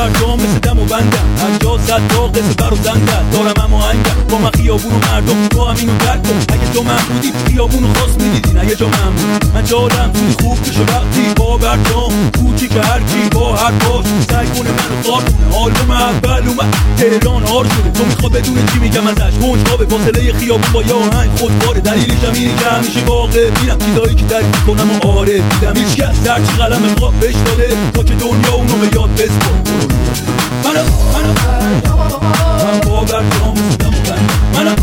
برجام مثل دم و بندم 50 تا قصه بر و زندم دارم اما هنگم با من خیابون و مردم تو هم اینو درک کن اگه تو من بودی خیابون رو خواست میدیدین اگه جا من بود من جالم توی خوب بشه وقتی با برجام کوچی که هرکی با هر باش سعی کنه منو خواب کنه حالم اول اومد تهران هار شده تو میخوا بدون چی میگم ازش کنجکاو فاصله خیابون با یه آهنگ خودکاره دلیلش هم اینه که همیشه واقع میرم چیزایی که درک میکنم و آره دیدم هیچ کس هرچی قلم خواب بهش داده تا که دنیا اونو به یاد بسپار من با برجام سیدم من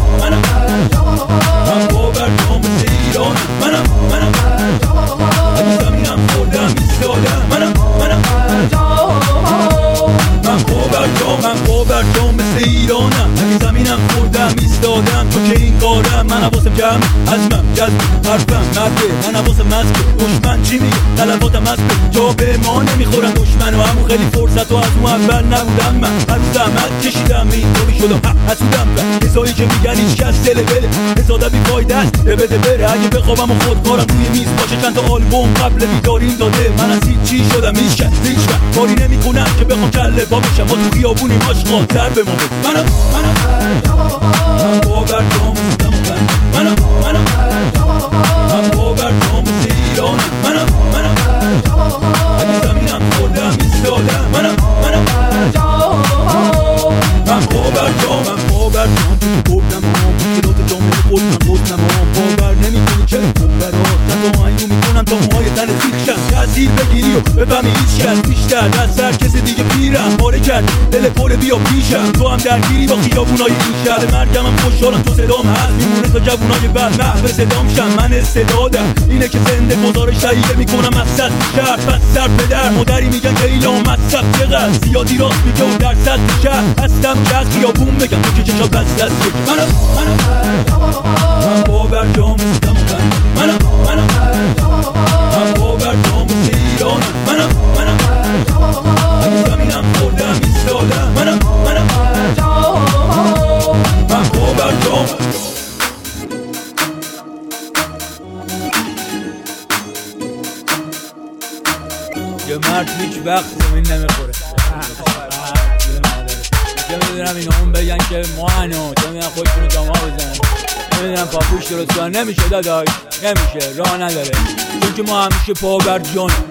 با برجام ایران من اگه زمینم خوردم ایستادم من با برجام مثل ایرانم اگه زمینم خوردم ایستادم تو که این کارم من حواسم جمع عزمم جذب حرفم مرده من حواسم مسکه دشمن چی میگه طلباتم مسکه جا به ما نمیخورن دشمن و همون خیلی فرصت و از اون اول نبودم من هر روز زحمت کشیدم اینطوری شدم حسودم و کسایی که میگن هیچ کس دل بله حساده بی فایده است بده بره اگه بخوابم و خودکارم روی میز باشه چند تا آلبوم قبل بیداریم داده من از هیچی شدم هیچ کس هیچ وقت کاری نمیکنم که بخوام کله پا بشم ما تو خیابونی ماشقا در به ما من با برجام سیدم من با برجام ایران من اگه زمینم خوردم ایستادم من با برجام تو گفتم مشکلات جامعه خودم گفتم باور نمیکنی چه برات تا آهنگو میکنم تا موهای تن سیخشم تأثیر بگیری و بفهمی هیچ کس بیشتر از هر کسی دیگه پیرم پاره کرد دل پر بیا پیشم تو هم درگیری با خیابونای این شهر مرگم هم خوشحالم تو صدام هست میمونه تا جوونای بعد محو صدام شم من استعدادم اینه که زنده گذار شهیده میکنم مقصد شهر پس سر پدر مادری میگن که ایلا مصرف چقدر زیادی راست میگه و در سطح شهر هستم که از خیابون بگم تو که چشا بس دست من با برجام سیدم من با برجام ایران من اگه زمینم خوردم ایستادم من با برجام یه مرد هیچ وقت زمین نمیخوره چه میدونم اینا اون بگن که ما هنو چه میدونم خودشونو جامعه بزنن نمیدونم پاپوش درست کنن نمیشه داداش نمیشه راه نداره چون که ما همیشه پا برجام